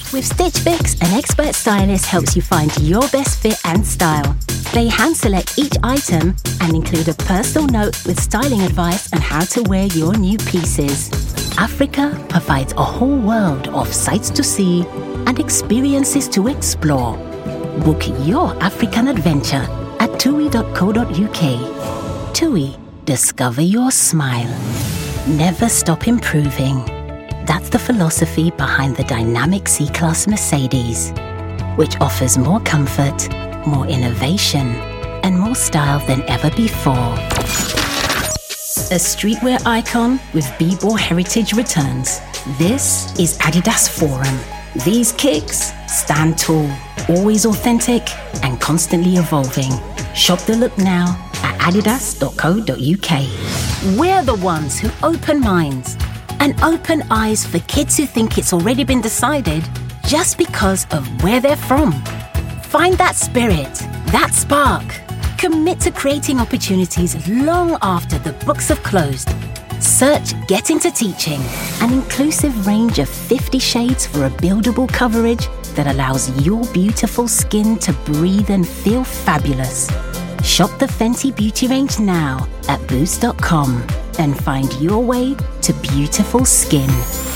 With Stitch Fix, an expert stylist helps you find your best fit and style. They hand-select each item and include a personal note with styling advice on how to wear your new pieces. Africa provides a whole world of sights to see and experiences to explore. Book your African adventure at TUI.co.uk. TUI, discover your smile. Never stop improving. That's the philosophy behind the dynamic C-Class Mercedes, which offers more comfort, more innovation, and more style than ever before. A streetwear icon with B-Ball heritage returns. This is Adidas Forum. These kicks stand tall, always authentic and constantly evolving. Shop the look now at adidas.co.uk. We're the ones who open minds and open eyes for kids who think it's already been decided just because of where they're from. Find that spirit, that spark. Commit to creating opportunities long after the books have closed. Search Get Into Teaching, an inclusive range of 50 shades for a buildable coverage that allows your beautiful skin to breathe and feel fabulous. Shop the Fenty Beauty range now at boost.com and find your way to beautiful skin.